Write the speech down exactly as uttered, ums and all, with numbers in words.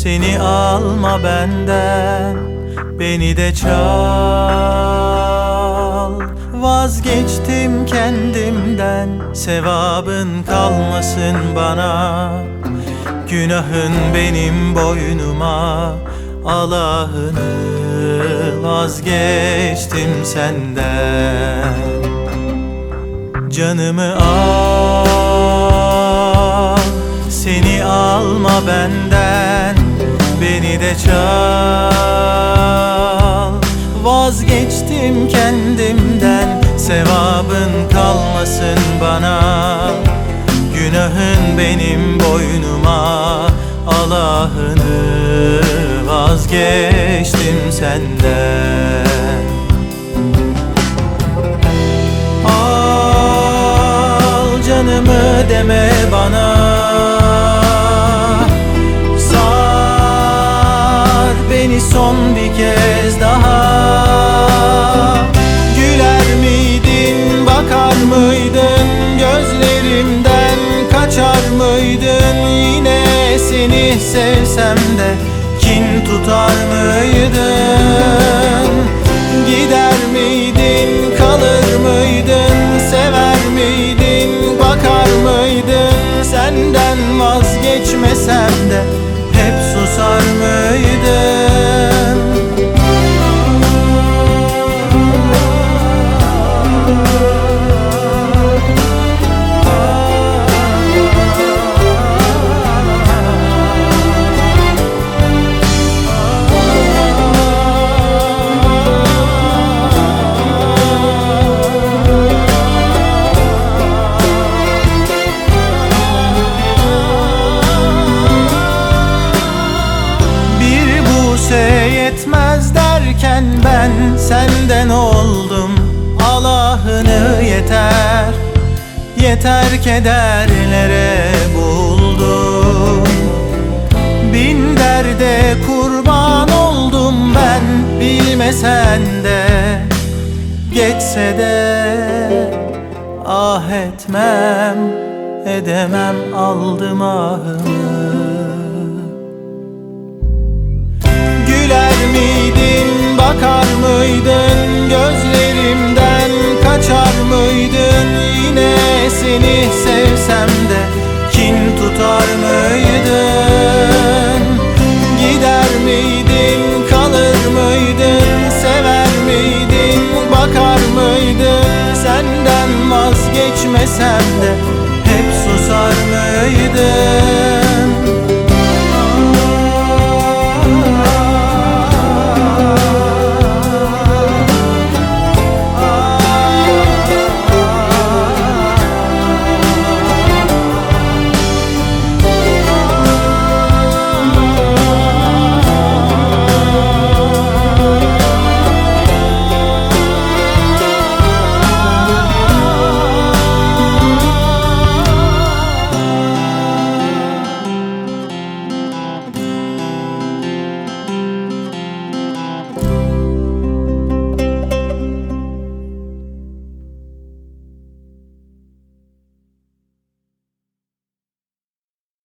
Seni alma benden, beni de çal. Vazgeçtim kendimden, sevabın kalmasın bana. Günahın benim boynuma, Allah'ını vazgeçtim senden. Canımı al, seni alma benden, beni de çal. Vazgeçtim kendimden, sevabın kalmasın bana. Günahın benim boynuma, Allah'ını vazgeçtim senden. Al canımı deme bana, sar beni son bir kez daha. Güler miydin, bakar mıydın, gözlerimden kaçar mıydın? Yine seni sevsem de kin tutar mıydın? Gider miydin, kalır mıydın, sever miydin, bakar mıydın? Senden vazgeçmesem de hep susar mıydın? Yetmez derken ben senden oldum. Allah'ını yeter, yeter kederlere buldum. Bin derde kurban oldum ben, bilmesen de geçse de ah etmem, edemem, aldım ahımı.